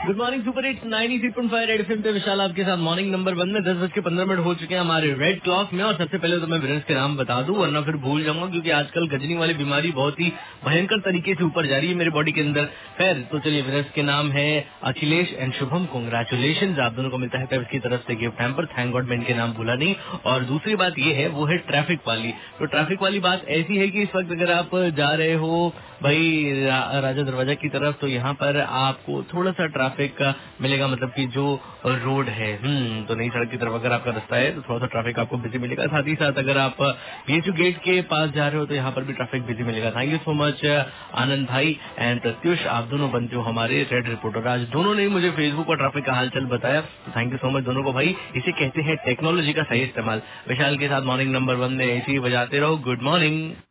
Good morning super hits 93.5 red FM पे विशाल आपके साथ मॉर्निंग नंबर 1 में 10:15 हो चुके हैं हमारे रेड क्लॉक में। और सबसे पहले तो मैं विनर्स के नाम बता दूं, वरना फिर भूल जाऊंगा, क्योंकि आजकल गजनी वाली बीमारी बहुत ही भयंकर तरीके से ऊपर जा रही है मेरे बॉडी के अंदर। खैर तो चलिए, विनर्स के नाम है अखिलेश एंड शुभम। कांग्रेचुलेशन, आप दोनों को मिलता है पेप्सी की तरफ से गिफ्ट हैम्पर। थैंक गॉड मैं इनके नाम भूला नहीं। और दूसरी बात ये है, वो है ट्रैफिक वाली। तो ट्रैफिक वाली बात ऐसी है कि इस वक्त अगर आप जा रहे हो भाई राजा दरवाजा की तरफ, तो यहाँ पर आपको थोड़ा सा ट्रैफिक का मिलेगा, मतलब कि जो रोड है तो नई सड़क की तरफ अगर आपका रास्ता है तो थोड़ा सा ट्रैफिक आपको बिजी मिलेगा। साथ ही साथ अगर आप बीएचयू गेट के पास जा रहे हो तो यहाँ पर भी ट्रैफिक बिजी मिलेगा। Thank you so much Anand भाई एंड प्रत्युष, आप दोनों बनते हो हमारे रेड रिपोर्टर। आज दोनों ने मुझे फेसबुक और ट्रैफिक का हालचाल बताया, तो थैंक यू सो मच दोनों को भाई। इसे कहते हैं टेक्नोलॉजी का सही इस्तेमाल। विशाल के साथ मॉर्निंग नंबर 1 में ऐसे ही बजाते रहो। Good morning.